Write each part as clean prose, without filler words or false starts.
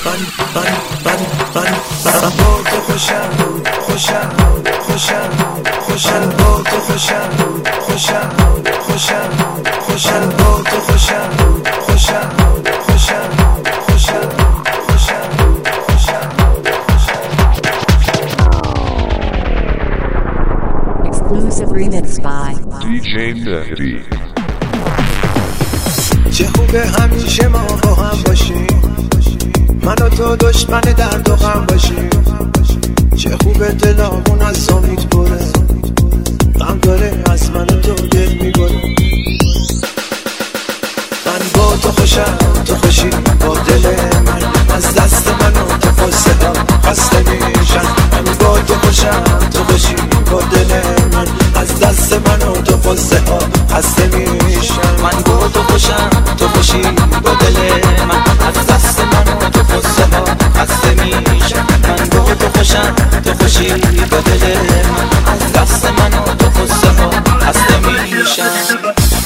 من با تو خوشم با تو خوشم با تو خوشم Exclusive remix by DJ Mehdi. چه خوبه همیشه ما با هم باشیم، من و تو دشمن درد و غم باشیم. چه خوبه دلامون از امید پره، غم داره از من و تو دل میبره. من با تو خوشم تو خوشی با دل من، از دست من و تو قصه ها خسته میشن. من با تو خوشم تو خوشی با دل من، از دست من و تو قصه ها خسته میشن. من با تو خوشم تو خوشی با دل من، از دست من و تو قصه ها خسته میشن. من با تو خوشم تو خوشی با دل من، از دست من و تو قصه ها خسته میشن.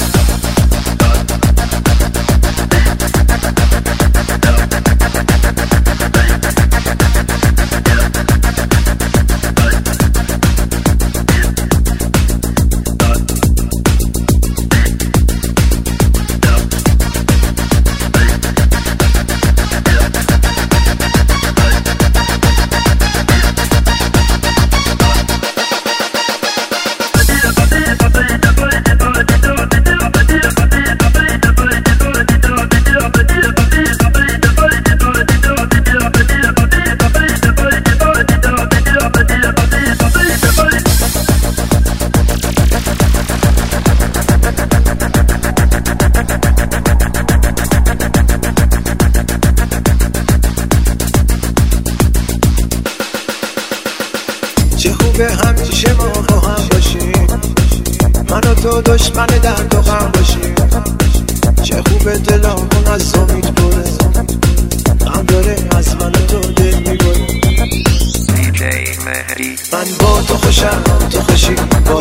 چه خوبه همیشه ما با هم باشیم، من و تو دشمن درد و غم باشیم. چه خوبه دلامون از امید پره، غم داره از من و تو دل میبره. من با تو خوشم تو خوشی با